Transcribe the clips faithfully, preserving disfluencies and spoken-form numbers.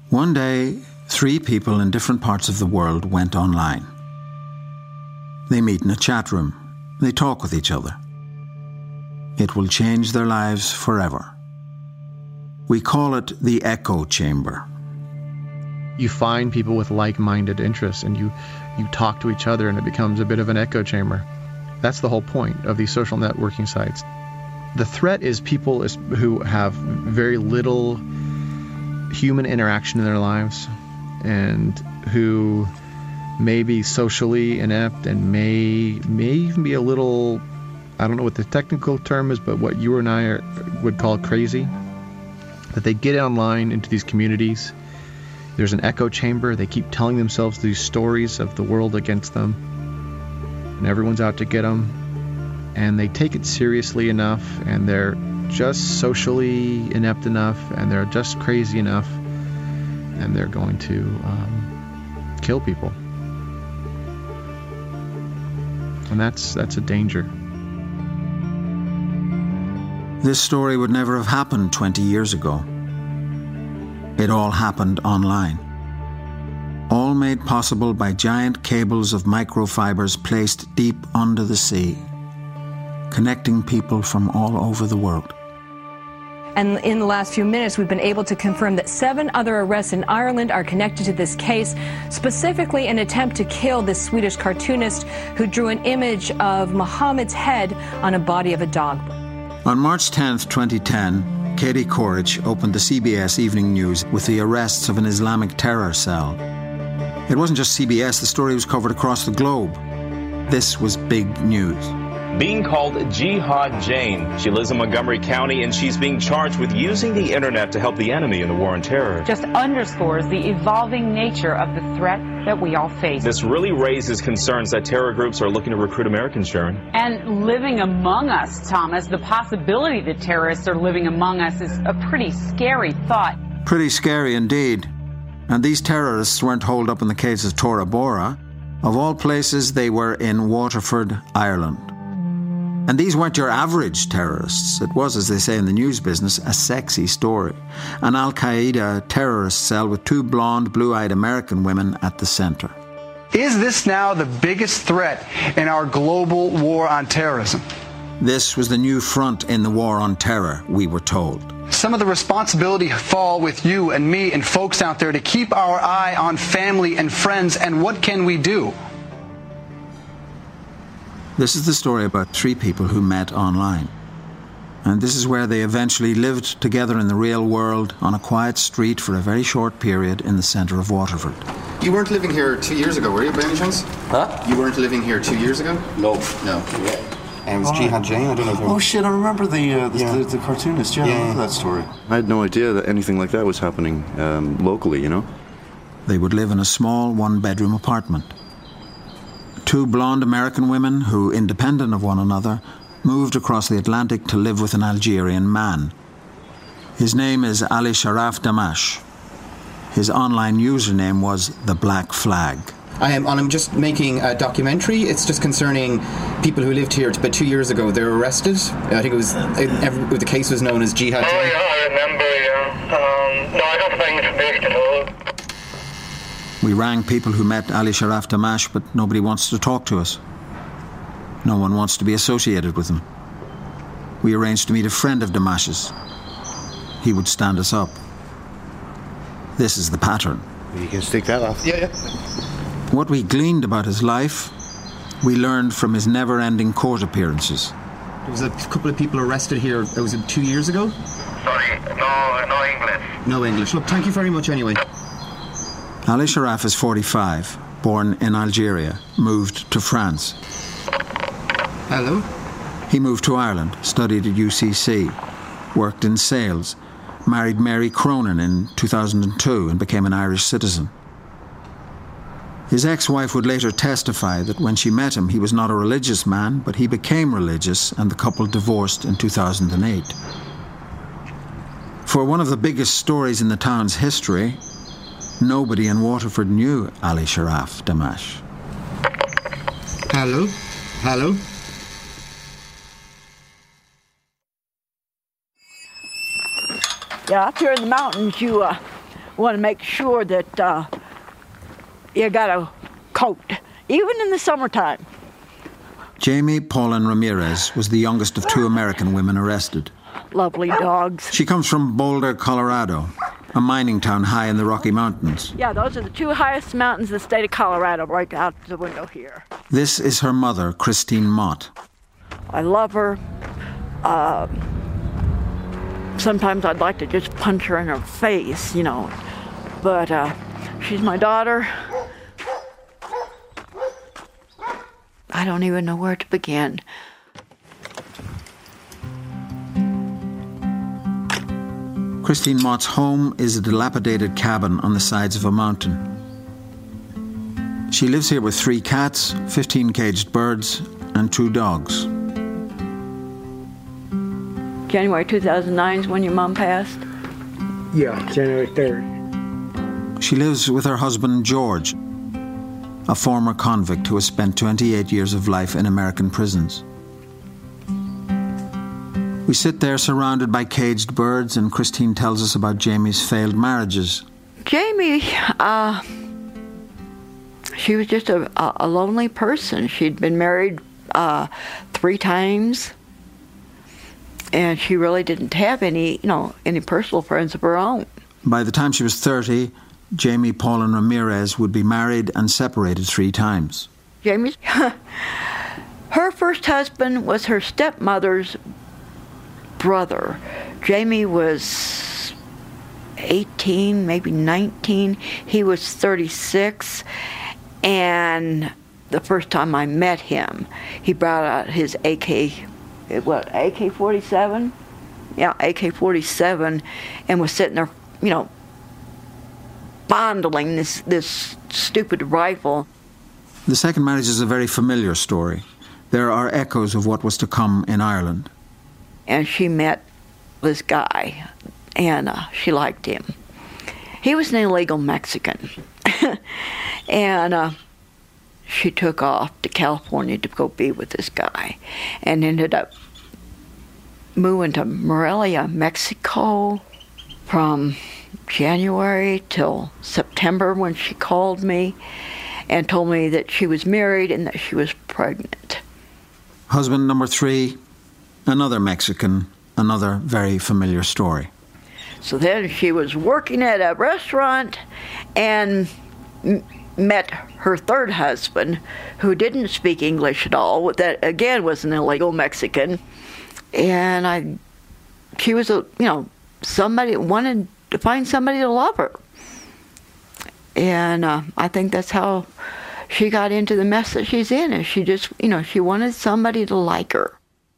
One day, three people in different parts of the world went online. They meet in a chat room. They talk with each other. It will change their lives forever. We call it the echo chamber. You find people with like-minded interests, and you, you talk to each other, and it becomes a bit of an echo chamber. That's the whole point of these social networking sites. The threat is people is, who have very little human interaction in their lives, and who may be socially inept and may may even be a little, I don't know what the technical term is, but what you and I are, would call crazy. That they get online into these communities. There's an echo chamber. They keep telling themselves these stories of the world against them, and everyone's out to get them. And they take it seriously enough, and they're just socially inept enough, and they're just crazy enough, and they're going to um, kill people. And that's that's a danger. This story would never have happened twenty years ago. It all happened online. All made possible by giant cables of microfibers placed deep under the sea, connecting people from all over the world. And in the last few minutes, we've been able to confirm that seven other arrests in Ireland are connected to this case, specifically an attempt to kill this Swedish cartoonist who drew an image of Muhammad's head on a body of a dog. On March tenth, twenty ten, Katie Couric opened the C B S Evening News with the arrests of an Islamic terror cell. It wasn't just C B S, the story was covered across the globe. This was big news. Being called Jihad Jane. She lives in Montgomery County, and she's being charged with using the internet to help the enemy in the war on terror. Just underscores the evolving nature of the threat that we all face. This really raises concerns that terror groups are looking to recruit Americans, Sharon. And living among us, Thomas, the possibility that terrorists are living among us is a pretty scary thought. Pretty scary indeed. And these terrorists weren't holed up in the caves of Tora Bora. Of all places, they were in Waterford, Ireland. And these weren't your average terrorists. It was, as they say in the news business, a sexy story. An Al-Qaeda terrorist cell with two blonde, blue-eyed American women at the center. Is this now the biggest threat in our global war on terrorism? This was the new front in the war on terror, we were told. Some of the responsibility fall with you and me and folks out there to keep our eye on family and friends, and what can we do? This is the story about three people who met online. And this is where they eventually lived together in the real world on a quiet street for a very short period in the centre of Waterford. You weren't living here two years ago, were you, by any chance? Huh? You weren't living here two years ago? No. No. Yeah. And it was oh. Jihad Jane, I don't know if Oh shit, I remember the uh, the, yeah. the, the cartoonist, yeah, yeah, I remember that story. I had no idea that anything like that was happening um, locally, you know? They would live in a small one-bedroom apartment. Two blonde American women who, independent of one another, moved across the Atlantic to live with an Algerian man. His name is Ali Sharaf Damash. His online username was The Black Flag. I am, and I'm just making a documentary. It's just concerning people who lived here about two years ago. They were arrested. I think it was, every, the case was known as Jihad. Oh, yeah, I remember, yeah. Um, no, I don't think it's based at all. We rang people who met Ali Sharaf Damash, but nobody wants to talk to us. No one wants to be associated with him. We arranged to meet a friend of Damash's. He would stand us up. This is the pattern. You can stick that off. Yeah, yeah. What we gleaned about his life, we learned from his never-ending court appearances. There was a couple of people arrested here, was it two years ago? Sorry, no, no English. No English. Look, thank you very much anyway. Ali Sharaf is forty-five, born in Algeria, moved to France. Hello. He moved to Ireland, studied at U C C, worked in sales, married Mary Cronin in two thousand two and became an Irish citizen. His ex-wife would later testify that when she met him, he was not a religious man, but he became religious, and the couple divorced in two thousand eight. For one of the biggest stories in the town's history, nobody in Waterford knew Ali Sharaf Damash. Hello? Hello? Yeah, up here in the mountains, you uh, want to make sure that uh, you got a coat, even in the summertime. Jamie Paulin Ramirez was the youngest of two American women arrested. Lovely dogs. She comes from Boulder, Colorado, a mining town high in the Rocky Mountains. Yeah, those are the two highest mountains in the state of Colorado, right out the window here. This is her mother, Christine Mott. I love her. Uh, sometimes I'd like to just punch her in her face, you know. But uh, she's my daughter. I don't even know where to begin. Christine Mott's home is a dilapidated cabin on the sides of a mountain. She lives here with three cats, fifteen caged birds, and two dogs. January two thousand nine is when your mom passed? Yeah, January third. She lives with her husband, George, a former convict who has spent twenty-eight years of life in American prisons. We sit there surrounded by caged birds, and Christine tells us about Jamie's failed marriages. Jamie, uh, she was just a, a lonely person. She'd been married uh, three times, and she really didn't have any, you know, any personal friends of her own. By the time she was thirty, Jamie Paulin Ramirez would be married and separated three times. Jamie's, her first husband was her stepmother's brother. Jamie was eighteen, maybe nineteen. He was thirty-six, and the first time I met him, he brought out his A K, what, A K forty-seven? Yeah, A K forty-seven, and was sitting there, you know, fondling this, this stupid rifle. The second marriage is a very familiar story. There are echoes of what was to come in Ireland. And she met this guy, and uh, she liked him. He was an illegal Mexican. and uh, she took off to California to go be with this guy, and ended up moving to Morelia, Mexico, from January till September, when she called me and told me that she was married and that she was pregnant. Husband number three, another Mexican, another very familiar story. So then she was working at a restaurant and m- met her third husband, who didn't speak English at all. That, again, was an illegal Mexican. And I, she was, a, you know, somebody wanted to find somebody to love her. And uh, I think that's how she got into the mess that she's in. Is she just, you know, she wanted somebody to like her.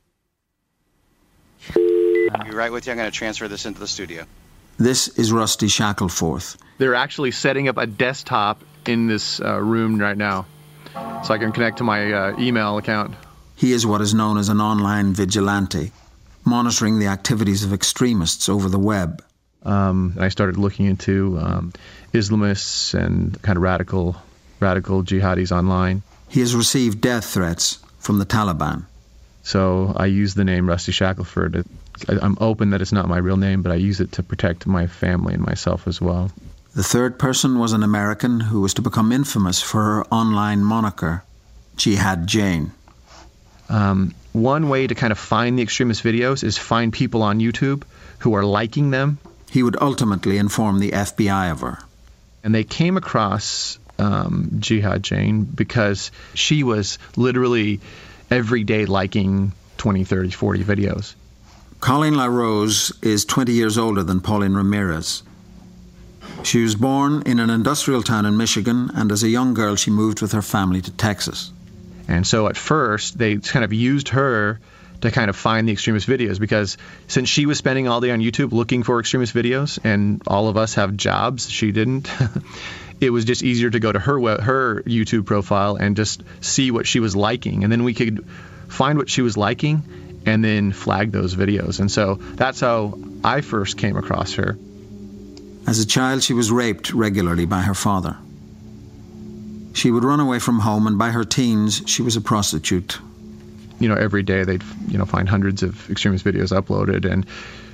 I'll be right with you. I'm going to transfer this into the studio. This is Rusty Shackelforth. They're actually setting up a desktop in this uh, room right now, so I can connect to my uh, email account. He is what is known as an online vigilante, monitoring the activities of extremists over the web. Um, I started looking into um, Islamists and kind of radical, radical jihadis online. He has received death threats from the Taliban. So I use the name Rusty Shackelford. I'm open that it's not my real name, but I use it to protect my family and myself as well. The third person was an American who was to become infamous for her online moniker, Jihad Jane. Um, one way to kind of find the extremist videos is find people on YouTube who are liking them. He would ultimately inform the F B I of her. And they came across um, Jihad Jane because she was literally every day liking twenty, thirty, forty videos. Colleen LaRose is twenty years older than Pauline Ramirez. She was born in an industrial town in Michigan, and as a young girl she moved with her family to Texas. And so at first they kind of used her to kind of find the extremist videos, because since she was spending all day on YouTube looking for extremist videos, and all of us have jobs, she didn't, it was just easier to go to her web, her YouTube profile and just see what she was liking. And then we could find what she was liking and then flag those videos. And so that's how I first came across her. As a child, she was raped regularly by her father. She would run away from home, and by her teens, she was a prostitute. You know, every day they'd, you know, find hundreds of extremist videos uploaded, and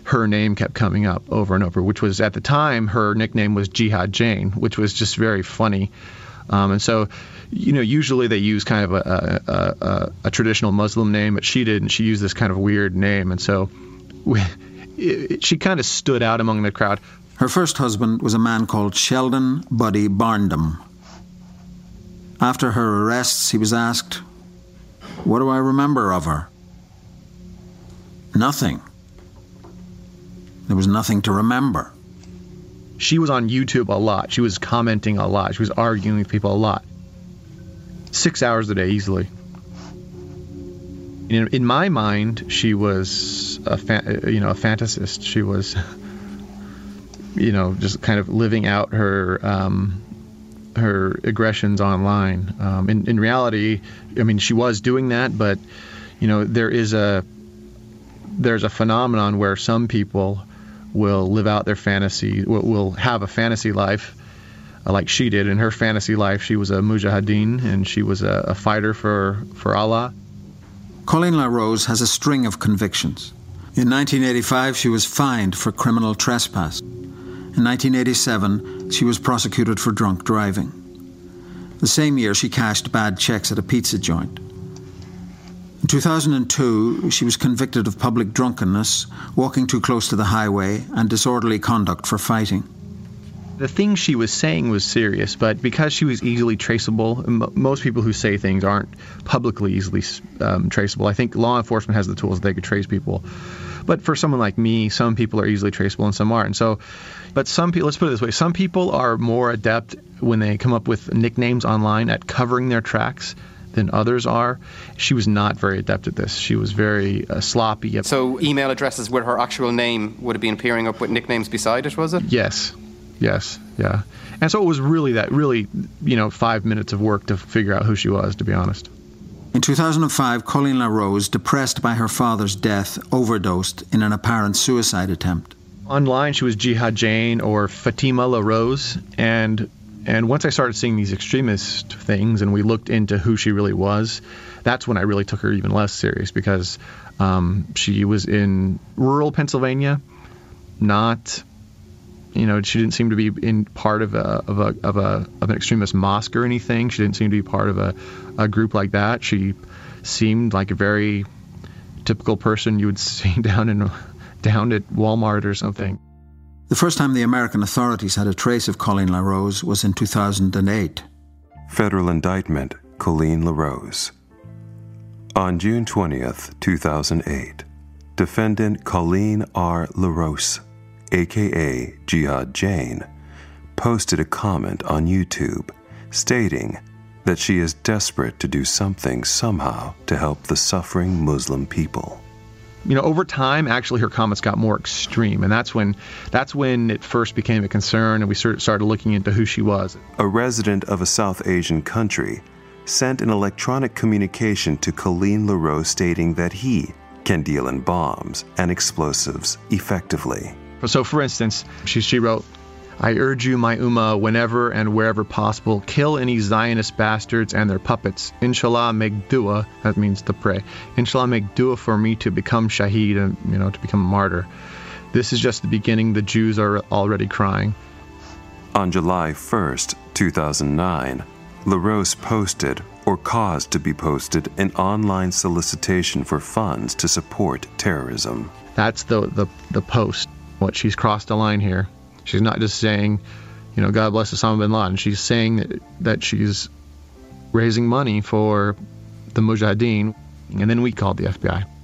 her name kept coming up over and over, which was, at the time, her nickname was Jihad Jane, which was just very funny. Um, and so, you know, usually they use kind of a, a, a, a traditional Muslim name, but she didn't. She used this kind of weird name. And so we, it, she kind of stood out among the crowd. Her first husband was a man called Sheldon Buddy Barndom. After her arrests, he was asked, "What do I remember of her?" Nothing. There was nothing to remember. She was on YouTube a lot. She was commenting a lot. She was arguing with people a lot. Six hours a day, easily. In, in my mind, she was a fa- you know a fantasist. She was, you know, just kind of living out her um, her aggressions online. Um, in, in reality, I mean, she was doing that, but you know, there is a there's a phenomenon where some people will live out their fantasy, will, will have a fantasy life uh, like she did. In her fantasy life, she was a mujahideen, and she was a, a fighter for, for Allah. Colleen LaRose has a string of convictions. In nineteen eighty-five, she was fined for criminal trespass. In nineteen eighty-seven, she was prosecuted for drunk driving. The same year, she cashed bad checks at a pizza joint. In two thousand two, she was convicted of public drunkenness, walking too close to the highway, and disorderly conduct for fighting. The thing she was saying was serious, but because she was easily traceable, m- most people who say things aren't publicly easily um, traceable. I think law enforcement has the tools that they could trace people. But for someone like me, some people are easily traceable and some aren't. And so, but some people, let's put it this way, some people are more adept when they come up with nicknames online at covering their tracks than others are. She was not very adept at this. She was very uh, sloppy. So email addresses with her actual name would have been appearing up with nicknames beside it, was it? Yes. Yes. Yeah. And so it was really that, really, you know, five minutes of work to figure out who she was, to be honest. In two thousand five, Colleen LaRose, depressed by her father's death, overdosed in an apparent suicide attempt. Online, she was Jihad Jane or Fatima LaRose, and And once I started seeing these extremist things and we looked into who she really was, that's when I really took her even less serious, because um, she was in rural Pennsylvania, not, you know, she didn't seem to be in part of a of a of a of an extremist mosque or anything. She didn't seem to be part of a, a group like that. She seemed like a very typical person you would see down in down at Walmart or something. The first time the American authorities had a trace of Colleen LaRose was in two thousand eight. Federal indictment, Colleen LaRose. On June twentieth, two thousand eight, defendant Colleen R. LaRose, a k a. Jihad Jane, posted a comment on YouTube stating that she is desperate to do something somehow to help the suffering Muslim people. You know, over time, actually, her comments got more extreme, and that's when that's when it first became a concern, and we started looking into who she was. A resident of a South Asian country sent an electronic communication to Colleen LaRose stating that he can deal in bombs and explosives effectively. So, for instance, she, she wrote, "I urge you, my ummah, whenever and wherever possible, kill any Zionist bastards and their puppets. Inshallah, make dua," that means to pray. "Inshallah, make dua for me to become shaheed, and, you know, to become a martyr. This is just the beginning. The Jews are already crying." On July first, two thousand nine, LaRose posted, or caused to be posted, an online solicitation for funds to support terrorism. That's the, the, the post. What she's crossed the line here. She's not just saying, you know, God bless Osama bin Laden. She's saying that, that she's raising money for the Mujahideen. And then we called the F B I.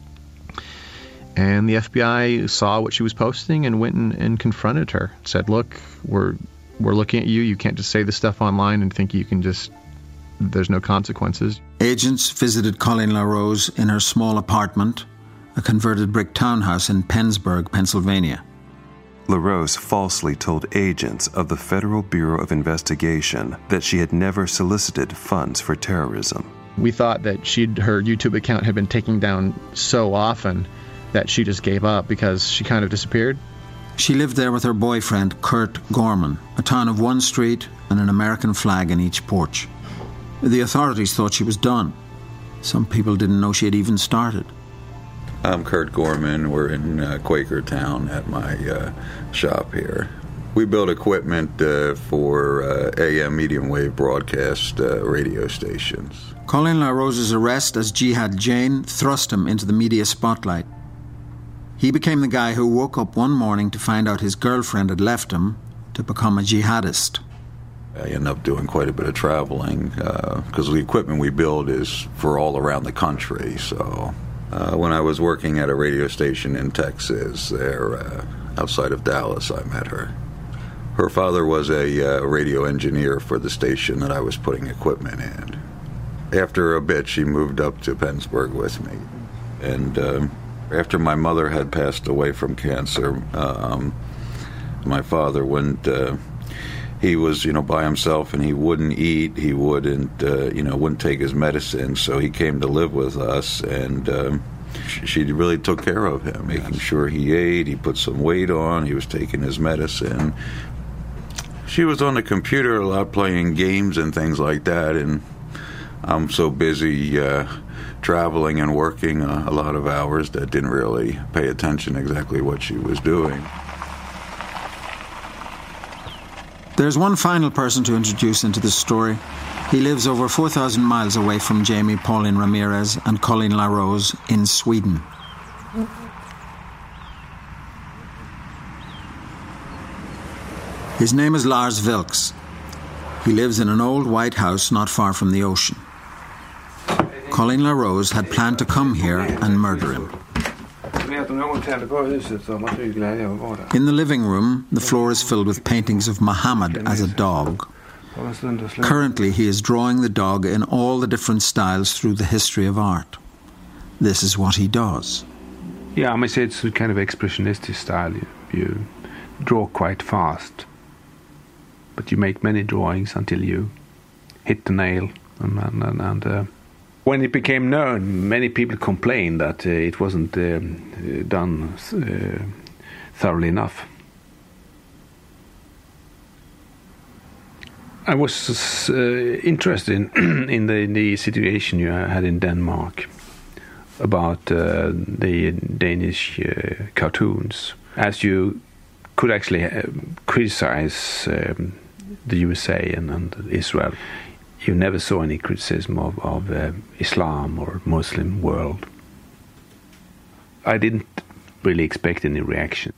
And the F B I saw what she was posting and went and, and confronted her. Said, look, we're we're looking at you. You can't just say this stuff online and think you can just, there's no consequences. Agents visited Colleen LaRose in her small apartment, a converted brick townhouse in Pennsburg, Pennsylvania. LaRose falsely told agents of the Federal Bureau of Investigation that she had never solicited funds for terrorism. We thought that she'd her YouTube account had been taken down so often that she just gave up because she kind of disappeared. She lived there with her boyfriend, Kurt Gorman, a town of one street and an American flag in each porch. The authorities thought she was done. Some people didn't know she had even started. I'm Kurt Gorman. We're in uh, Quakertown at my uh, shop here. We build equipment uh, for uh, A M medium wave broadcast uh, radio stations. Colleen LaRose's arrest as Jihad Jain thrust him into the media spotlight. He became the guy who woke up one morning to find out his girlfriend had left him to become a jihadist. I end up doing quite a bit of traveling because uh, the equipment we build is for all around the country. So uh, when I was working at a radio station in Texas, there uh, outside of Dallas, I met her. Her father was a uh, radio engineer for the station that I was putting equipment in. After a bit, she moved up to Pennsburg with me. And uh, after my mother had passed away from cancer, um, my father wouldn't, uh, he was, you know, by himself and he wouldn't eat, he wouldn't, uh, you know, wouldn't take his medicine. So he came to live with us and um, she really took care of him, making sure he ate, he put some weight on, he was taking his medicine. She was on the computer a lot playing games and things like that, and I'm so busy uh, traveling and working uh, a lot of hours that didn't really pay attention exactly what she was doing. There's one final person to introduce into this story. He lives over four thousand miles away from Jamie Pauline Ramirez and Colleen LaRose in Sweden. His name is Lars Vilks. He lives in an old white house not far from the ocean. Colleen LaRose had planned to come here and murder him. In the living room, the floor is filled with paintings of Muhammad as a dog. Currently, he is drawing the dog in all the different styles through the history of art. This is what he does. Yeah, I might say it's a kind of expressionistic style. You, you draw quite fast, but you make many drawings until you hit the nail. And, and, and uh, when it became known, many people complained that uh, it wasn't uh, done uh, thoroughly enough. I was uh, interested in, in the, the situation you had in Denmark about uh, the Danish uh, cartoons, as you could actually uh, criticize um, the U S A and, and Israel. You never saw any criticism of, of uh, Islam or Muslim world. I didn't really expect any reaction.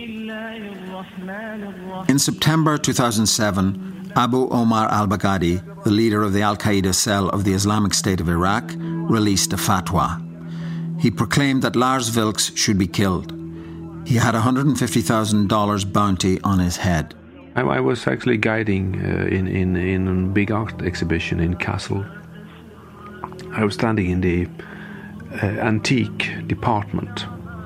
In September two thousand seven, Abu Omar al-Baghdadi, the leader of the Al-Qaeda cell of the Islamic State of Iraq, released a fatwa. He proclaimed that Lars Vilks should be killed. He had a one hundred fifty thousand dollars bounty on his head. I, I was actually guiding uh, in, in, in a big art exhibition in Kassel. I was standing in the uh, antique department.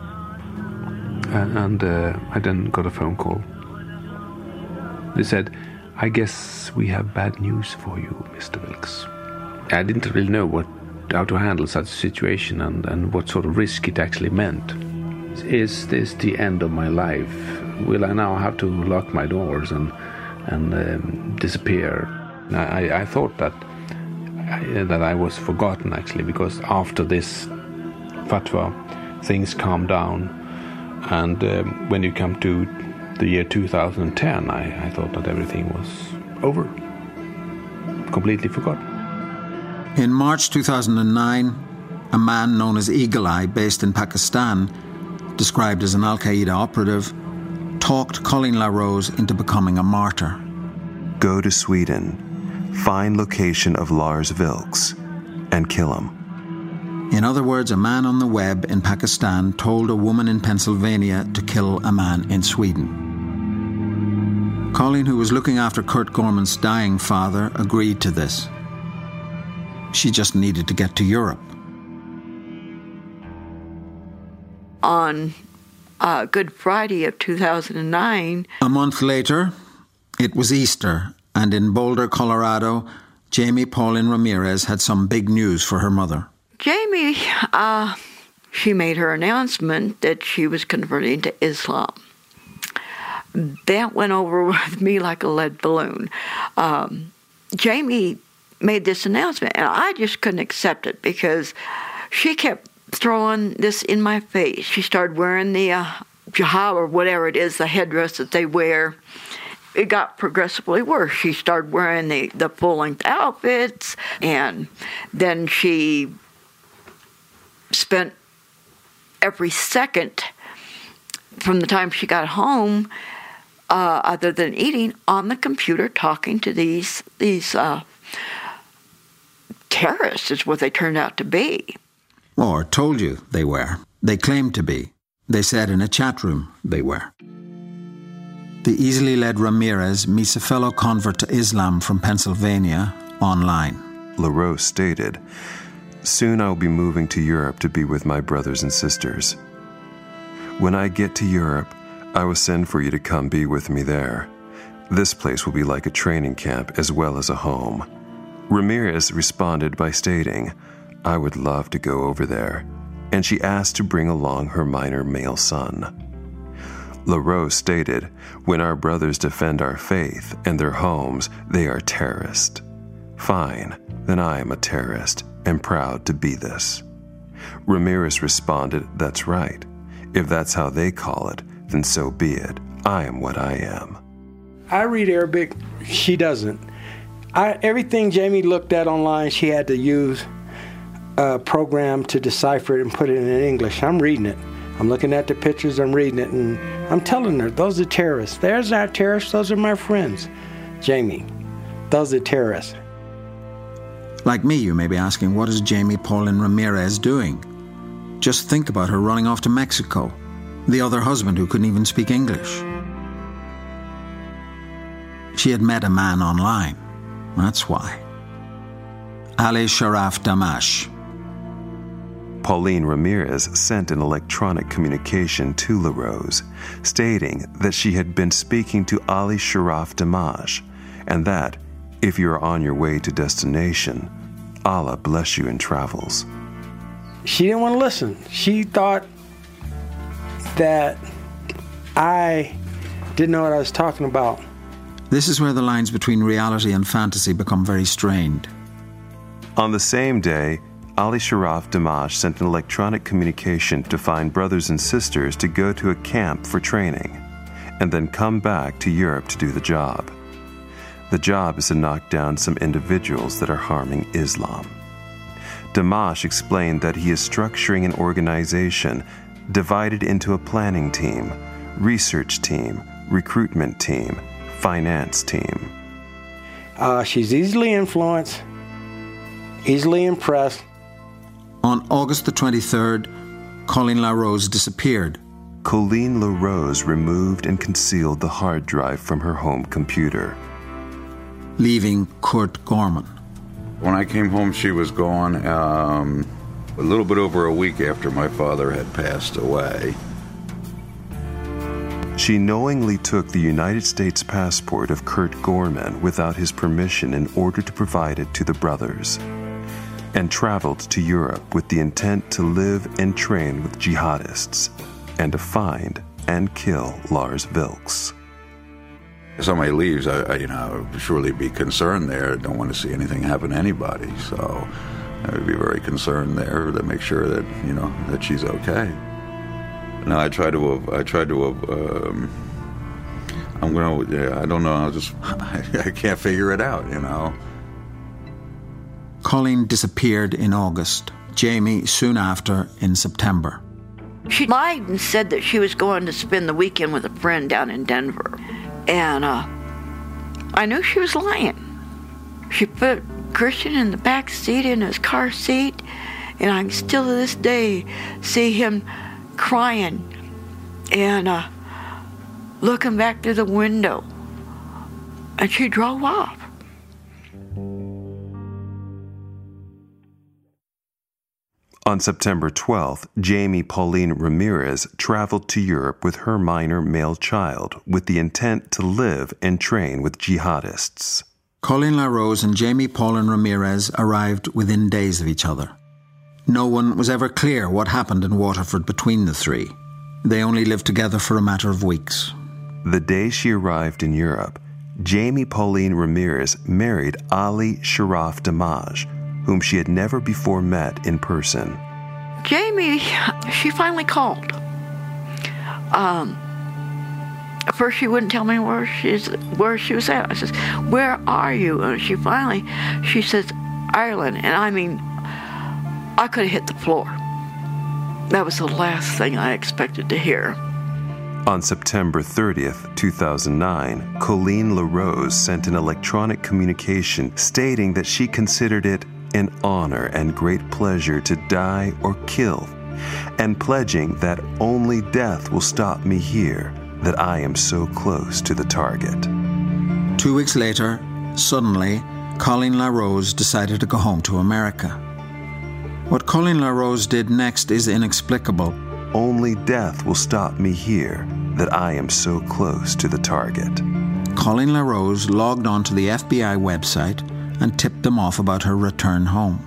And uh, I then got a phone call. They said, "I guess we have bad news for you, Mister Vilks." I didn't really know what, how to handle such a situation and, and what sort of risk it actually meant. Is this the end of my life? Will I now have to lock my doors and, and um, disappear? I, I thought that I, that I was forgotten, actually, because after this fatwa, things calmed down. And um, when you come to the year two thousand ten, I, I thought that everything was over, completely forgotten. In March two thousand nine, a man known as Eagle Eye, based in Pakistan, described as an Al-Qaeda operative, talked Colleen LaRose into becoming a martyr. Go to Sweden, find location of Lars Vilks, and kill him. In other words, a man on the web in Pakistan told a woman in Pennsylvania to kill a man in Sweden. Colleen, who was looking after Kurt Gorman's dying father, agreed to this. She just needed to get to Europe. On uh, Good Friday of two thousand nine... A month later, it was Easter, and in Boulder, Colorado, Jamie Pauline Ramirez had some big news for her mother. Jamie, uh, she made her announcement that she was converting to Islam. That went over with me like a lead balloon. Um, Jamie made this announcement, and I just couldn't accept it because she kept throwing this in my face. She started wearing the uh, jihad or whatever it is, the headdress that they wear. It got progressively worse. She started wearing the, the full-length outfits, and then she spent every second from the time she got home, uh, other than eating, on the computer talking to these these uh, terrorists, is what they turned out to be. Or told you they were. They claimed to be. They said in a chat room they were. The easily led Ramirez meets a fellow convert to Islam from Pennsylvania online. LaRose stated, "Soon I will be moving to Europe to be with my brothers and sisters. When I get to Europe, I will send for you to come be with me there. This place will be like a training camp as well as a home." Ramirez responded by stating, "I would love to go over there," and she asked to bring along her minor male son. LaRose stated, "When our brothers defend our faith and their homes, they are terrorists. Fine, then I am a terrorist and proud to be this." Ramirez responded, "That's right. If that's how they call it, then so be it. I am what I am." I read Arabic. She doesn't. I, everything Jamie looked at online, she had to use a program to decipher it and put it in English. I'm reading it. I'm looking at the pictures, I'm reading it, and I'm telling her, those are terrorists. There's our terrorists, those are my friends. Jamie, those are terrorists. Like me, you may be asking, what is Jamie Pauline Ramirez doing? Just think about her running off to Mexico. The other husband who couldn't even speak English. She had met a man online. That's why. Ali Sharaf Damash. Pauline Ramirez sent an electronic communication to LaRose, stating that she had been speaking to Ali Sharaf Damash, and that, if you are on your way to destination, Allah bless you in travels. She didn't want to listen. She thought that I didn't know what I was talking about. This is where the lines between reality and fantasy become very strained. On the same day, Ali Sharaf Damash sent an electronic communication to find brothers and sisters to go to a camp for training, and then come back to Europe to do the job. The job is to knock down some individuals that are harming Islam. Damash explained that he is structuring an organization divided into a planning team, research team, recruitment team, finance team. Uh, she's easily influenced, easily impressed. On August the twenty-third, Colleen LaRose disappeared. Colleen LaRose removed and concealed the hard drive from her home computer, leaving Kurt Gorman. When I came home, she was gone. Um, a little bit over a week after my father had passed away. She knowingly took the United States passport of Kurt Gorman without his permission in order to provide it to the brothers, and traveled to Europe with the intent to live and train with jihadists and to find and kill Lars Vilks. If somebody leaves, I, I, you know, I would surely be concerned there. I don't want to see anything happen to anybody, so I would be very concerned there to make sure that, you know, that she's okay. No, I try to, I tried to, um, I'm going to, yeah, I don't know, I just, I can't figure it out, you know. Colleen disappeared in August. Jamie soon after in September. She lied and said that she was going to spend the weekend with a friend down in Denver. And uh, I knew she was lying. She put Christian in the back seat in his car seat, and I can still to this day see him crying and uh, looking back through the window. And she drove off. On September twelfth, Jamie Pauline Ramirez traveled to Europe with her minor male child with the intent to live and train with jihadists. Colleen LaRose and Jamie Pauline Ramirez arrived within days of each other. No one was ever clear what happened in Waterford between the three. They only lived together for a matter of weeks. The day she arrived in Europe, Jamie Pauline Ramirez married Ali Sharaf Damash, whom she had never before met in person. Jamie, she finally called. Um, at first she wouldn't tell me where she's where she was at. I says, "Where are you?" And she finally, she says, "Ireland." And I mean, I could have hit the floor. That was the last thing I expected to hear. On September thirtieth, two thousand nine, Colleen LaRose sent an electronic communication stating that she considered it an honor and great pleasure to die or kill, and pledging that only death will stop me here, that I am so close to the target. Two weeks later, suddenly, Colleen LaRose decided to go home to America. What Colleen LaRose did next is inexplicable. Only death will stop me here, that I am so close to the target. Colleen LaRose logged on to the F B I website and tipped them off about her return home.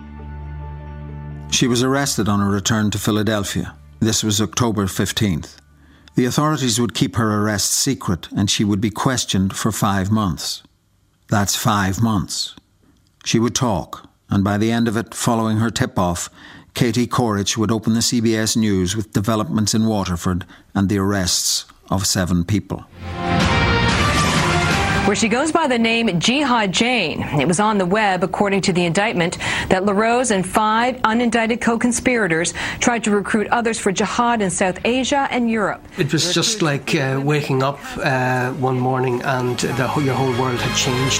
She was arrested on her return to Philadelphia. This was October fifteenth. The authorities would keep her arrest secret and she would be questioned for five months. That's five months. She would talk, and by the end of it, following her tip-off, Katie Couric would open the C B S News with developments in Waterford and the arrests of seven people. Where she goes by the name Jihad Jane. It was on the web, according to the indictment, that LaRose and five unindicted co-conspirators tried to recruit others for jihad in South Asia and Europe. It was just like uh, waking up uh, one morning and the, your whole world had changed.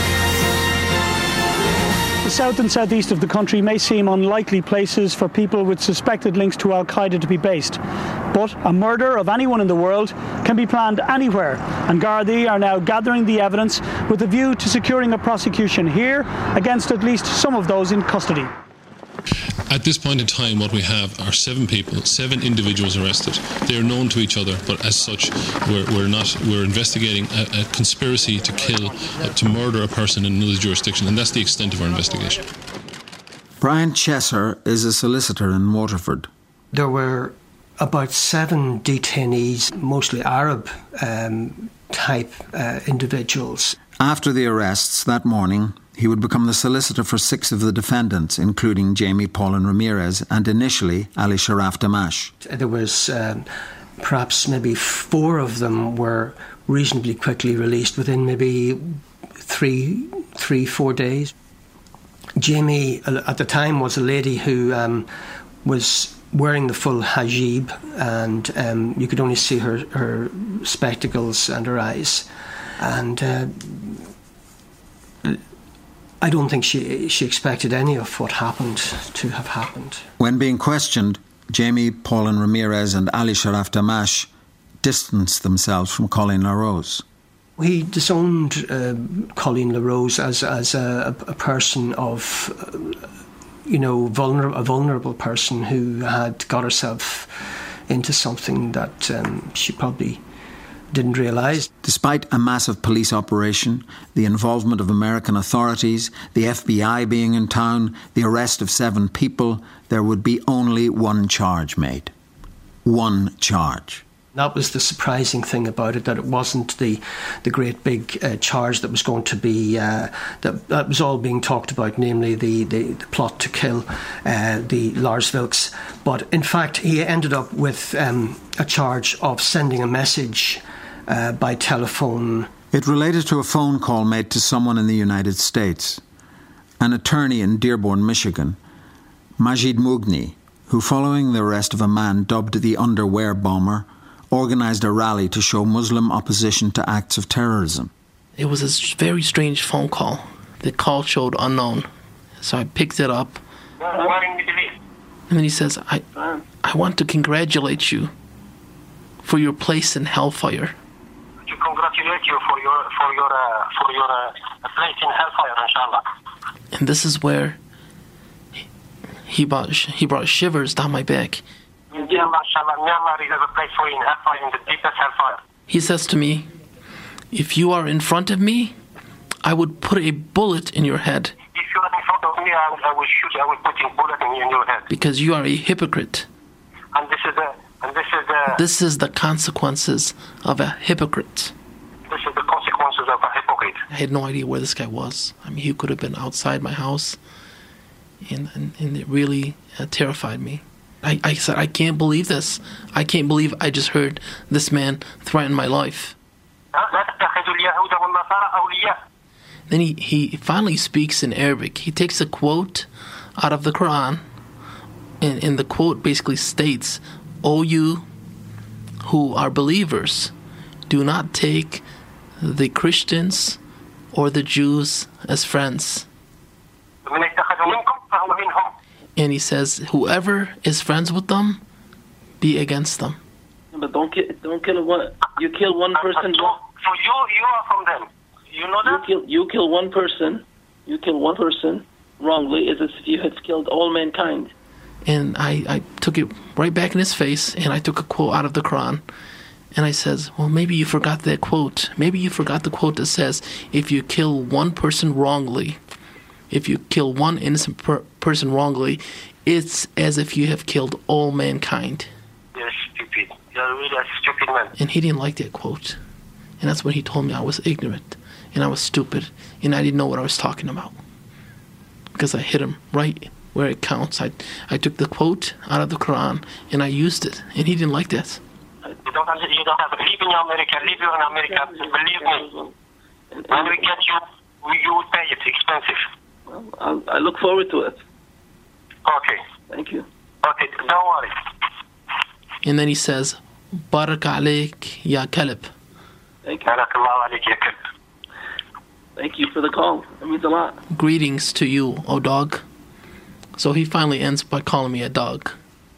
The south and southeast of the country may seem unlikely places for people with suspected links to Al-Qaeda to be based. But a murder of anyone in the world can be planned anywhere, and Gardaí are now gathering the evidence with a view to securing a prosecution here against at least some of those in custody. At this point in time, what we have are seven people, seven individuals arrested. They are known to each other, but as such, we're, we're not. We're investigating a, a conspiracy to kill, uh, to murder a person in another jurisdiction, and that's the extent of our investigation. Brian Chesser is a solicitor in Waterford. There were about seven detainees, mostly Arab um, type uh, individuals. After the arrests that morning, he would become the solicitor for six of the defendants, including Jamie Paulin Ramirez and initially Ali Sharaf Damash. There was um, perhaps maybe four of them were reasonably quickly released within maybe three, three, four days. Jamie, at the time, was a lady who um, was wearing the full hijab, and um, you could only see her, her spectacles and her eyes. And uh, I don't think she she expected any of what happened to have happened. When being questioned, Jamie Paulin Ramirez and Ali Sharaf Damash distanced themselves from Colleen LaRose. He disowned uh, Colleen LaRose as as a, a person of, uh, you know, vulner- a vulnerable person who had got herself into something that um, she probably didn't realise. Despite a massive police operation, the involvement of American authorities, the F B I being in town, the arrest of seven people, there would be only one charge made. One charge. That was the surprising thing about it, that it wasn't the the great big uh, charge that was going to be, uh, that, that was all being talked about, namely the, the, the plot to kill uh, the Lars Vilks. But in fact, he ended up with um, a charge of sending a message uh, by telephone. It related to a phone call made to someone in the United States. An attorney in Dearborn, Michigan, Majid Mughni, who following the arrest of a man dubbed the Underwear Bomber, organised a rally to show Muslim opposition to acts of terrorism. It was a very strange phone call. The call showed unknown. So I picked it up. And then he says, I, I want to congratulate you for your place in hellfire. To congratulate you for your for your uh, for your uh, place in hellfire, inshallah. And this is where he brought he brought shivers down my back. He says to me, if you are in front of me, I would put a bullet in your head. If you are in front of me, I will shoot. I will put a bullet in your head. Because you are a hypocrite. And this is the and this is the This is the consequences of a hypocrite. This is the consequences of a hypocrite. I had no idea where this guy was. I mean, he could have been outside my house, and and, and it really uh, terrified me. I, I said, I can't believe this. I can't believe I just heard this man threaten my life. Then he, he finally speaks in Arabic. He takes a quote out of the Quran, and, and the quote basically states, "O you who are believers, do not take the Christians or the Jews as friends." And he says, whoever is friends with them, be against them. But don't kill, don't kill one. You kill one person. So, so you you are from them. You know that? You kill, you kill one person. You kill one person wrongly, as if you had killed all mankind. And I, I took it right back in his face, and I took a quote out of the Quran. And I says, well, maybe you forgot that quote. Maybe you forgot the quote that says, if you kill one person wrongly, if you kill one innocent per- person wrongly, it's as if you have killed all mankind. You're stupid. You're really a stupid man. And he didn't like that quote. And that's when he told me I was ignorant, and I was stupid, and I didn't know what I was talking about. Because I hit him right where it counts. I, I took the quote out of the Quran, and I used it, and he didn't like that. You don't, you don't have to live in America, live in America, believe me. When we get you, you will pay it expensive. Well, I'll, I look forward to it. Okay. Thank you. Okay, don't worry. And then he says, Barak alayk ya kalb. Thank you. Thank you for the call. It means a lot. Greetings to you, O dog. So he finally ends by calling me a dog.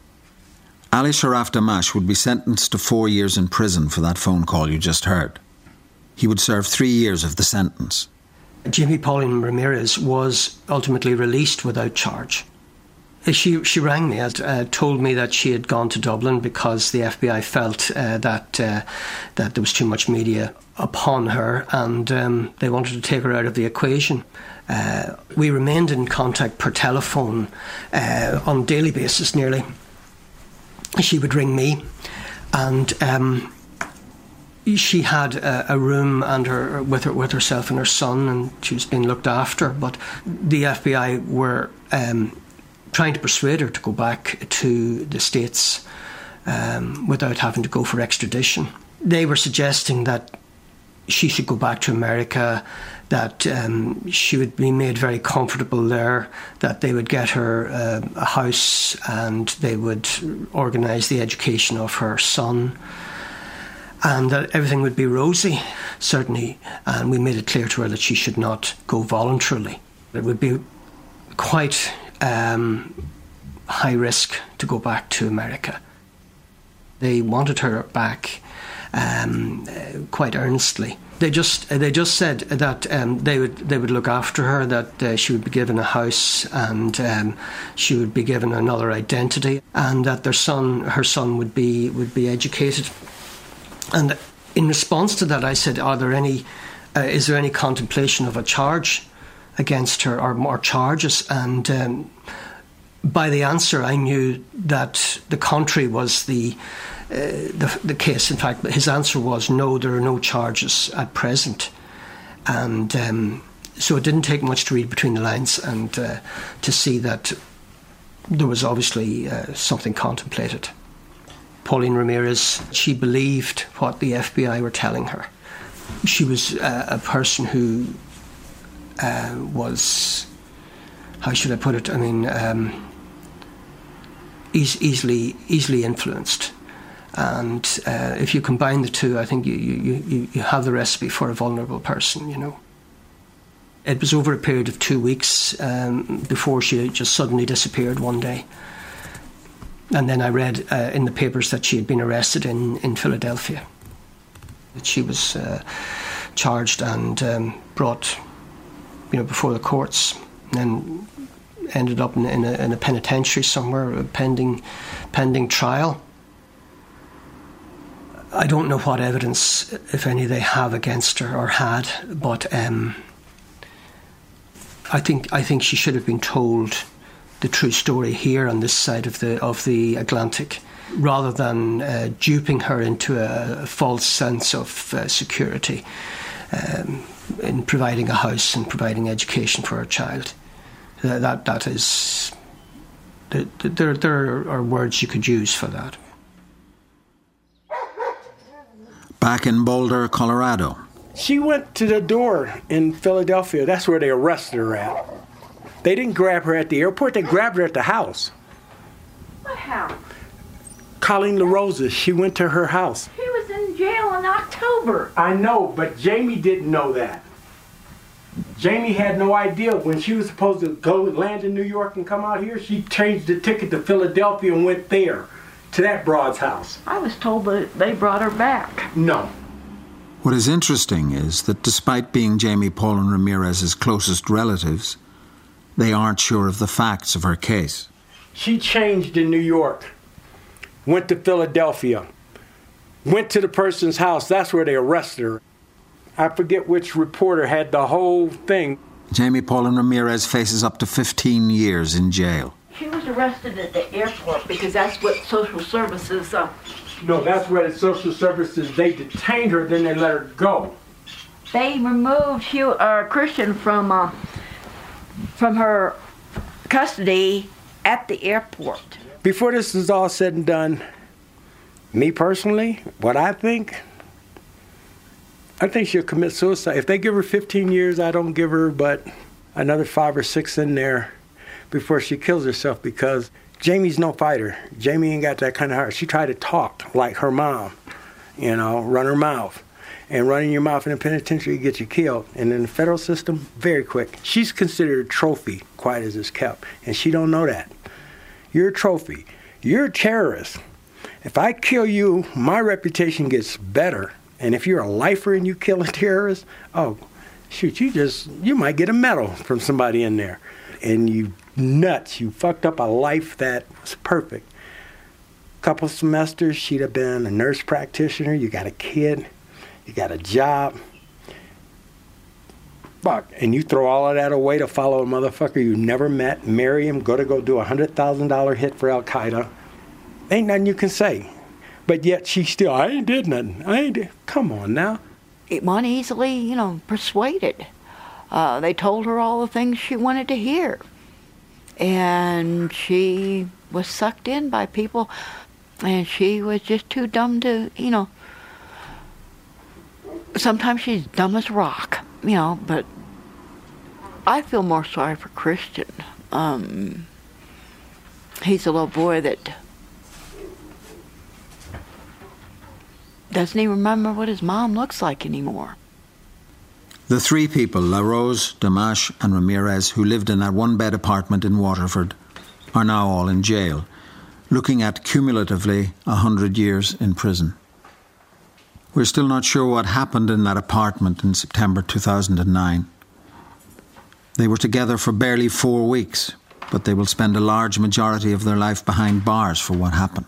Ali Sharaf Damash would be sentenced to four years in prison for that phone call you just heard. He would serve three years of the sentence. Jamie Pauline Ramirez was ultimately released without charge. She she rang me and uh, told me that she had gone to Dublin because the F B I felt uh, that uh, that there was too much media upon her, and um, they wanted to take her out of the equation. Uh, we remained in contact per telephone uh, on a daily basis, nearly. She would ring me, and um, she had a, a room and her with her with herself and her son, and she was being looked after. But the F B I were um, trying to persuade her to go back to the States um, without having to go for extradition. They were suggesting that she should go back to America, that um, she would be made very comfortable there, that they would get her uh, a house and they would organise the education of her son, and that everything would be rosy, certainly. And we made it clear to her that she should not go voluntarily. It would be quite um, high risk to go back to America. They wanted her back um, uh, quite earnestly. They just they just said that um, they would they would look after her, that uh, she would be given a house, and um, she would be given another identity, and that their son her son would be would be educated. And in response to that, I said, "Are there any? Uh, is there any contemplation of a charge against her, or more charges?" And um, by the answer, I knew that the contrary was the, uh, the the case. In fact, his answer was no. There are no charges at present, and um, so it didn't take much to read between the lines and uh, to see that there was obviously uh, something contemplated. Pauline Ramirez, she believed what the F B I were telling her. She was uh, a person who uh, was, how should I put it? I mean, um, eas- easily easily influenced. And uh, if you combine the two, I think you, you, you, you have the recipe for a vulnerable person, you know. It was over a period of two weeks um, before she just suddenly disappeared one day. And then I read uh, in the papers that she had been arrested in, in Philadelphia. That she was uh, charged and um, brought, you know, before the courts, and then ended up in, in, a, in a penitentiary somewhere, pending pending trial. I don't know what evidence, if any, they have against her or had, but um, I think I think she should have been told the true story here on this side of the of the Atlantic, rather than uh, duping her into a, a false sense of uh, security um, in providing a house and providing education for her child. Uh, that that is There, there are words you could use for that. Back in Boulder, Colorado. She went to the door in Philadelphia. That's where they arrested her at. They didn't grab her at the airport. They grabbed her at the house. What house? Colleen LaRosa. She went to her house. She was in jail in October. I know, but Jamie didn't know that. Jamie had no idea when she was supposed to go land in New York and come out here. She changed the ticket to Philadelphia and went there, to that broad's house. I was told that they brought her back. No. What is interesting is that despite being Jamie Polin Ramirez's closest relatives, they aren't sure of the facts of her case. She changed in New York, went to Philadelphia, went to the person's house. That's where they arrested her. I forget which reporter had the whole thing. Jamie Polin Ramirez faces up to fifteen years in jail. She was arrested at the airport because that's what social services... Uh, no, that's where the social services, they detained her, then they let her go. They removed Hugh, uh, Christian from, uh, from her custody at the airport. Before this is all said and done, me personally, what I think, I think she'll commit suicide. If they give her fifteen years, I don't give her but another five or six in there before she kills herself, because Jamie's no fighter. Jamie ain't got that kind of heart. She tried to talk like her mom, you know, run her mouth. And running your mouth in the penitentiary gets you killed. And in the federal system, very quick. She's considered a trophy, quiet as it's kept, and she don't know that. You're a trophy. You're a terrorist. If I kill you, my reputation gets better. And if you're a lifer and you kill a terrorist, oh, shoot, you just, you might get a medal from somebody in there. And you nuts, you fucked up a life that was perfect. Couple semesters, she'd have been a nurse practitioner. You got a kid, you got a job. Fuck, and you throw all of that away to follow a motherfucker you never met, marry him, go to go do a one hundred thousand dollars hit for Al-Qaeda. Ain't nothing you can say. But yet she still, I ain't did nothing. I ain't did. Come on now. It wasn't easily, you know, persuaded. Uh, they told her all the things she wanted to hear. And she was sucked in by people, and she was just too dumb to, you know, sometimes she's dumb as rock, you know, but I feel more sorry for Christian. Um, he's a little boy that doesn't even remember what his mom looks like anymore. The three people, LaRose, Damash, and Ramirez, who lived in that one-bed apartment in Waterford, are now all in jail, looking at cumulatively a hundred years in prison. We're still not sure what happened in that apartment in September two thousand nine. They were together for barely four weeks, but they will spend a large majority of their life behind bars for what happened.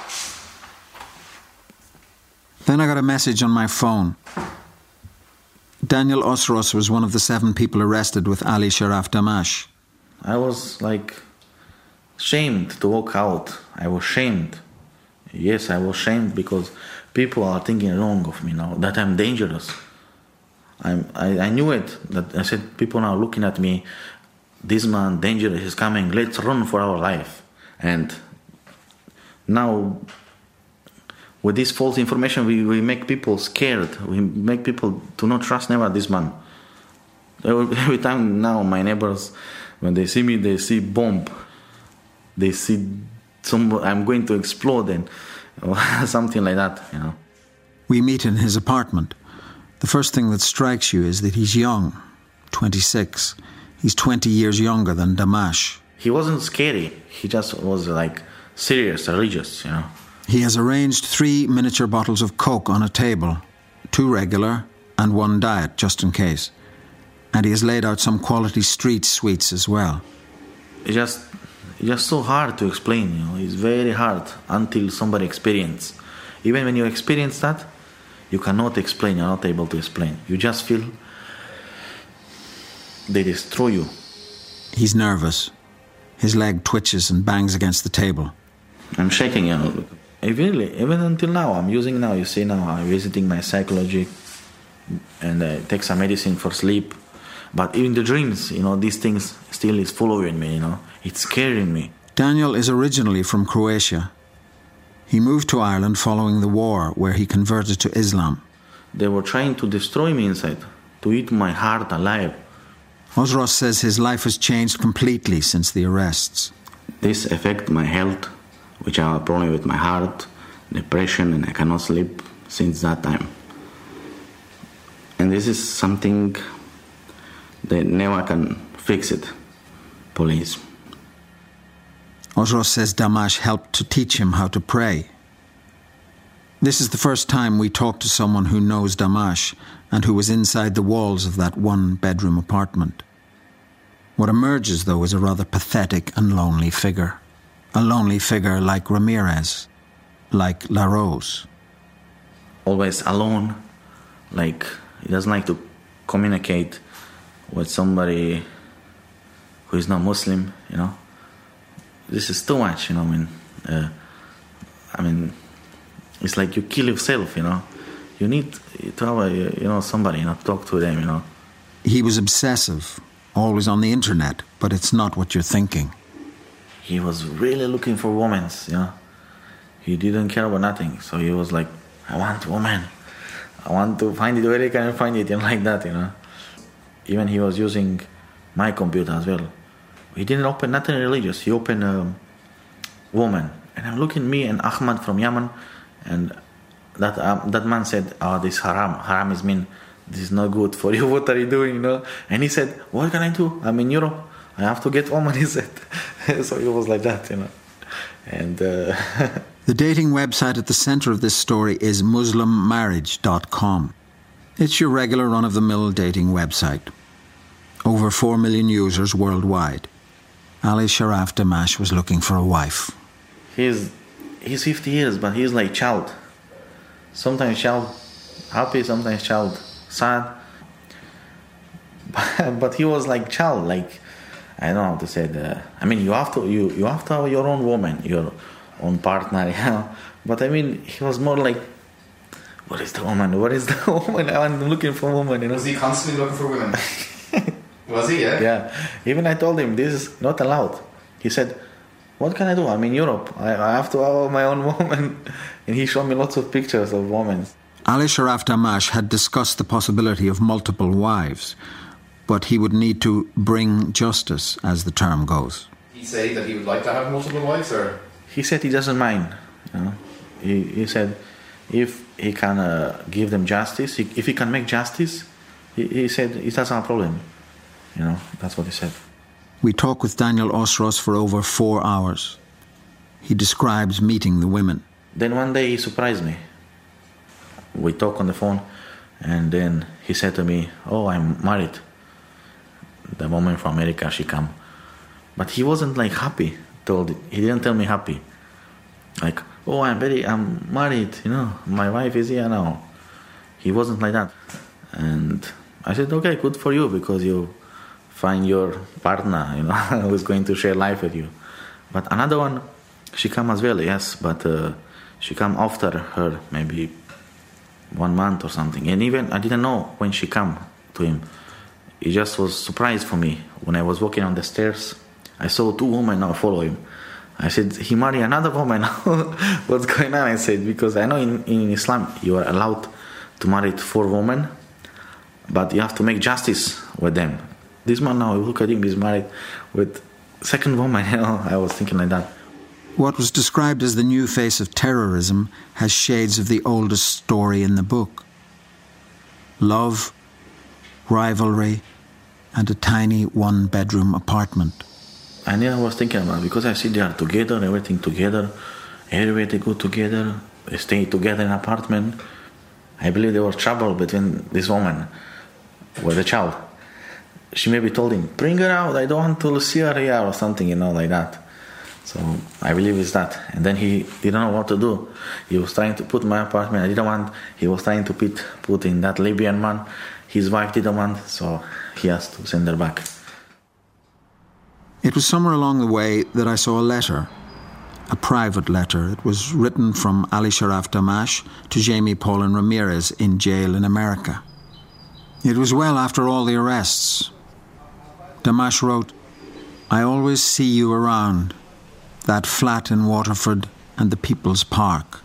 Then I got a message on my phone. Daniel Osros was one of the seven people arrested with Ali Sharaf Damash. I was like shamed to walk out. I was shamed. Yes, I was shamed because people are thinking wrong of me now, that I'm dangerous. I'm, I, I knew it, that I said, people are looking at me, this man dangerous is coming, let's run for our life. And now, with this false information, we, we make people scared. We make people to not trust never this man. Every, every time now, my neighbors, when they see me, they see bomb. They see some, I'm going to explode and something like that, you know. We meet in his apartment. The first thing that strikes you is that he's young, twenty-six. He's twenty years younger than Damash. He wasn't scary. He just was like serious, religious, you know. He has arranged three miniature bottles of Coke on a table, two regular and one diet, just in case. And he has laid out some quality street sweets as well. It's just, it's just so hard to explain, you know. It's very hard until somebody experiences. Even when you experience that, you cannot explain, you're not able to explain. You just feel they destroy you. He's nervous. His leg twitches and bangs against the table. I'm shaking, you know. I really, even until now, I'm using now, you see now, I'm visiting my psychology and I take some medicine for sleep. But even the dreams, you know, these things still is following me, you know. It's scaring me. Daniel is originally from Croatia. He moved to Ireland following the war, where he converted to Islam. They were trying to destroy me inside, to eat my heart alive. Osros says his life has changed completely since the arrests. This affects my health, which I have a problem with my heart, depression, and I cannot sleep since that time. And this is something that never can fix it, police. Osros says Damash helped to teach him how to pray. This is the first time we talk to someone who knows Damash and who was inside the walls of that one-bedroom apartment. What emerges, though, is a rather pathetic and lonely figure. A lonely figure like Ramirez, like LaRose. Always alone, like he doesn't like to communicate with somebody who is not Muslim, you know. This is too much, you know, I mean, uh, I mean, it's like you kill yourself, you know. You need to have, a, you know, somebody, you know, talk to them, you know. He was obsessive, always on the internet, but it's not what you're thinking. He was really looking for women, you know. He didn't care about nothing, so he was like, I want a woman. I want to find it where I can find it, and like that, you know. Even he was using my computer as well. He didn't open nothing religious. He opened a woman. And I'm looking at me and Ahmad from Yemen, and that um, that man said, oh, this haram. Haram is mean, this is not good for you. What are you doing, you know? And he said, what can I do? I'm in Europe. I have to get woman, he said. So it was like that, you know. And uh, the dating website at the center of this story is muslim marriage dot com. It's your regular run-of-the-mill dating website. Over four million users worldwide. Ali Sharaf Damash was looking for a wife. He's he's fifty years, but he's like child. Sometimes child happy, sometimes child sad. But, but he was like child, like I don't know how to say that. I mean, you have to you, you have to have your own woman, your own partner, you know. But I mean, he was more like, what is the woman? What is the woman? I'm looking for a woman, you know. Was he constantly looking for women? Was he, yeah? Yeah. Even I told him, this is not allowed. He said, what can I do? I'm in Europe. I, I have to have my own woman. And he showed me lots of pictures of women. Ali Sharaf Damash had discussed the possibility of multiple wives, but he would need to bring justice, as the term goes. Did he say that he would like to have multiple wives, or? He said he doesn't mind. You know? he, he said if he can uh, give them justice, he, if he can make justice, he, he said it doesn't have a problem. You know, that's what he said. We talk with Daniel Osros for over four hours. He describes meeting the women. Then one day he surprised me. We talk on the phone, and then he said to me, oh, I'm married. The woman from America, she come. But he wasn't like happy. Told He didn't tell me happy. Like, oh, I'm very, I'm married, you know, my wife is here now. He wasn't like that. And I said, okay, good for you, because you find your partner, you know, who's going to share life with you. But another one, she come as well, yes, but uh, she come after her, maybe one month or something. And even I didn't know when she come to him. It just was surprise for me. When I was walking on the stairs, I saw two women now follow him. I said, he married another woman. What's going on? I said, because I know in, in Islam you are allowed to marry four women, but you have to make justice with them. This man now, look at him, he's married with second woman, you know. I was thinking like that. What was described as the new face of terrorism has shades of the oldest story in the book. Love, rivalry, and a tiny one-bedroom apartment. I never was thinking about it, because I see they are together, everything together, everywhere they go together, they stay together in an apartment. I believe there was trouble between this woman with the child. She maybe told him, bring her out, I don't want to see her here, or something, you know, like that. So I believe it's that. And then he didn't know what to do. He was trying to put my apartment, I didn't want, he was trying to put, put in that Libyan man. His wife didn't want, so he has to send her back. It was somewhere along the way that I saw a letter, a private letter. It was written from Ali Sharaf Damash to Jamie Paulin Ramirez in jail in America. It was well after all the arrests. Damash wrote, I always see you around. that flat in Waterford and the People's Park.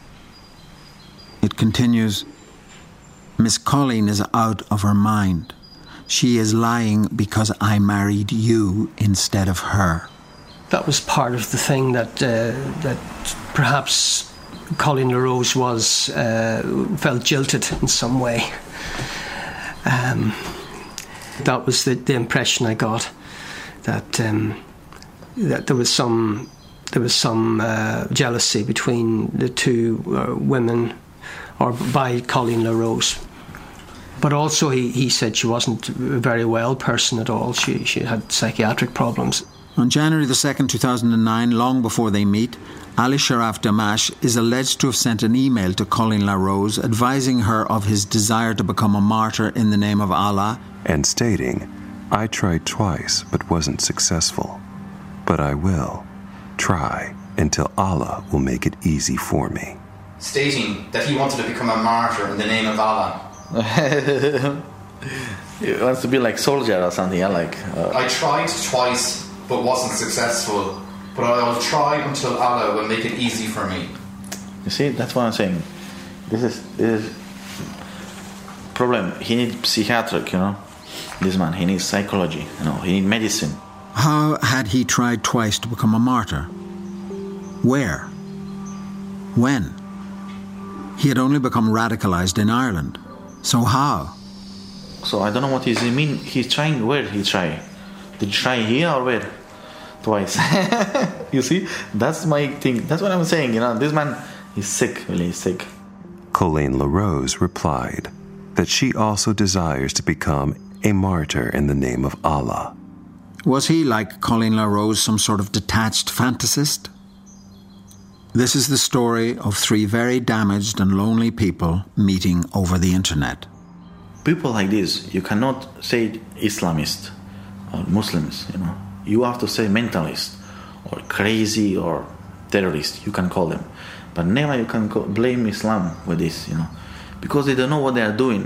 It continues, Miss Colleen is out of her mind. She is lying because I married you instead of her. That was part of the thing that uh, that perhaps Colleen LaRose was uh, felt jilted in some way. Um, that was the, the impression I got, that um, that there was some there was some uh, jealousy between the two uh, women, or by Colleen LaRose. But also he, he said she wasn't a very well person at all. She she had psychiatric problems. On January the second, two thousand nine, long before they meet, Ali Sharaf Damash is alleged to have sent an email to Colleen LaRose advising her of his desire to become a martyr in the name of Allah, and stating, I tried twice but wasn't successful. But I will try until Allah will make it easy for me. Stating that he wanted to become a martyr in the name of Allah. He wants to be like soldier or something, yeah, like... Uh... I tried twice but wasn't successful. But I'll try until Allah will make it easy for me. You see, that's what I'm saying. This is... This is problem. He needs psychiatric, you know. This man, he needs psychology, you know. He needs medicine. How had he tried twice to become a martyr? Where? When? He had only become radicalized in Ireland. So how? So I don't know what he mean. He's trying where he try? Did he try here or where? Twice. You see? That's my thing. That's what I'm saying, you know. This man is sick, really sick. Colleen LaRose replied that she also desires to become a martyr in the name of Allah. Was he, like Colleen LaRose, some sort of detached fantasist? This is the story of three very damaged and lonely people meeting over the internet. People like this, you cannot say Islamist or Muslims, you know. You have to say mentalist or crazy or terrorist, you can call them. But never you can call, blame Islam with this, you know, because they don't know what they are doing.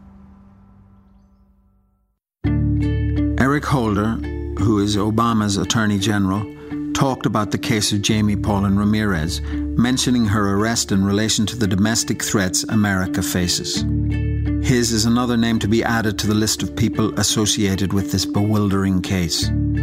Eric Holder, who is Obama's Attorney General, talked about the case of Jamie Paulin Ramirez, mentioning her arrest in relation to the domestic threats America faces. His is another name to be added to the list of people associated with this bewildering case.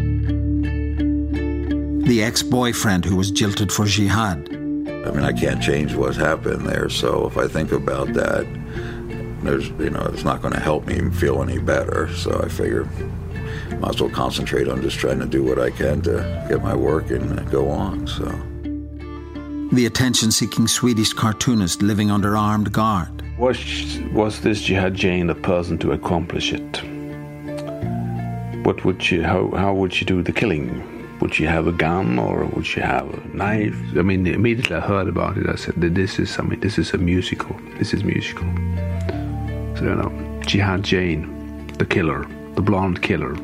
The ex-boyfriend who was jilted for jihad. I mean, I can't change what's happened there, so if I think about that, there's, you know, it's not going to help me feel any better, so I figure might as well concentrate on just trying to do what I can to get my work and go on, so. The attention-seeking Swedish cartoonist living under armed guard. Was, was this Jihad Jane the person to accomplish it? What would she, how, how would she do the killing? Would she have a gun or would she have a knife? I mean, immediately I heard about it, I said that this is, I mean, this is a musical. This is musical. So, you know, Jihad Jane, the killer, the blonde killer.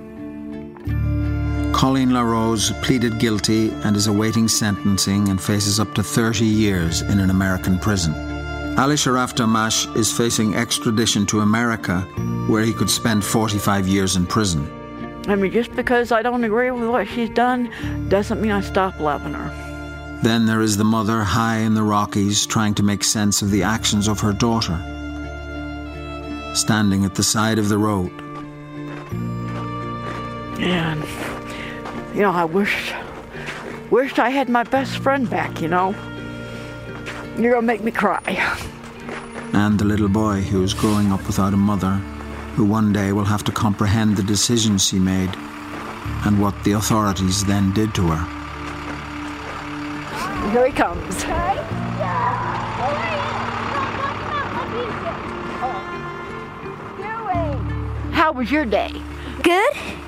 Colleen LaRose pleaded guilty and is awaiting sentencing and faces up to thirty years in an American prison. Ali Sharaf Damash is facing extradition to America, where he could spend forty-five years in prison. I mean, just because I don't agree with what she's done doesn't mean I stop loving her. Then there is the mother high in the Rockies trying to make sense of the actions of her daughter, standing at the side of the road. And, you know, I wish, wished I had my best friend back, you know. You're gonna make me cry. And the little boy who is growing up without a mother, who one day will have to comprehend the decisions she made and what the authorities then did to her. Here he comes. How was your day? Good.